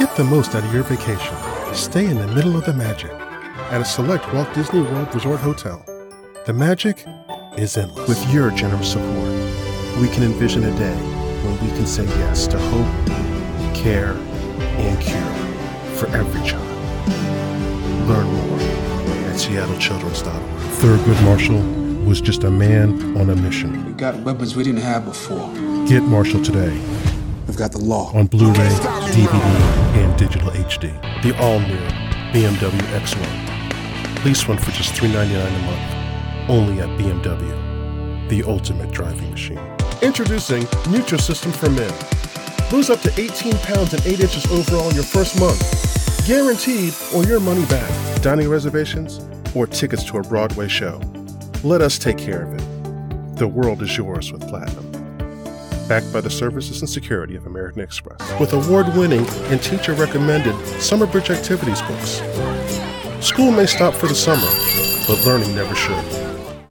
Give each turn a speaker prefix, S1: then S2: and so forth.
S1: Get the most out of your vacation. Stay in the middle of the magic at a select Walt Disney World Resort hotel. The magic is endless. With your generous support, we can envision a day when we can say yes to hope, care, and cure for every child. Learn more at seattlechildrens.org. Thurgood Marshall was just a man on a mission.
S2: We got weapons we didn't have before.
S1: Get Marshall today.
S2: We've got the law.
S1: On Blu-ray, DVD, and digital HD. The all-new BMW X1. Lease one for just $399 a month. Only at BMW, the ultimate driving machine. Introducing Nutrisystem for Men. Lose up to 18 pounds and 8 inches overall in your first month. Guaranteed or your money back. Dining reservations or tickets to a Broadway show. Let us take care of it. The world is yours with Platinum. Backed by the services and security of American Express. With award-winning and teacher-recommended Summer Bridge Activities books. School may stop for the summer, but learning never should.